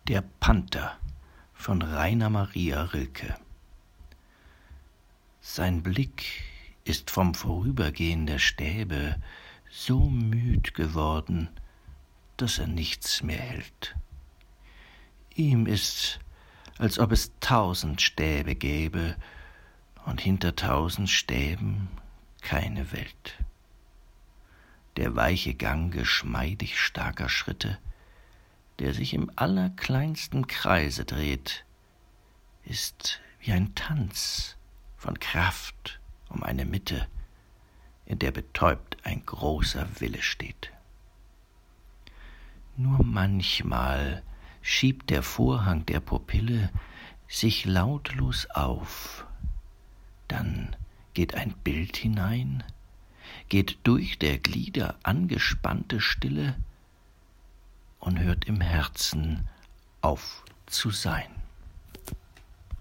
Der Panther von Rainer Maria Rilke. Sein Blick ist vom Vorübergehen der Stäbe so müd geworden, dass er nichts mehr hält. Ihm ist, als ob es 1000 Stäbe gäbe und hinter 1000 Stäben keine Welt. Der weiche Gang geschmeidig starker Schritte, der sich im allerkleinsten Kreise dreht, ist wie ein Tanz von Kraft um eine Mitte, in der betäubt ein großer Wille steht. Nur manchmal schiebt der Vorhang der Pupille sich lautlos auf, dann geht ein Bild hinein, geht durch der Glieder angespannte Stille und hört im Herzen auf zu sein.